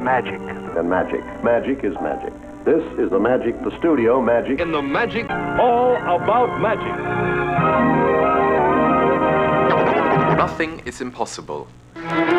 magic. And magic. Magic is magic. This is the magic, the studio magic. In the magic, all about magic. Nothing is impossible.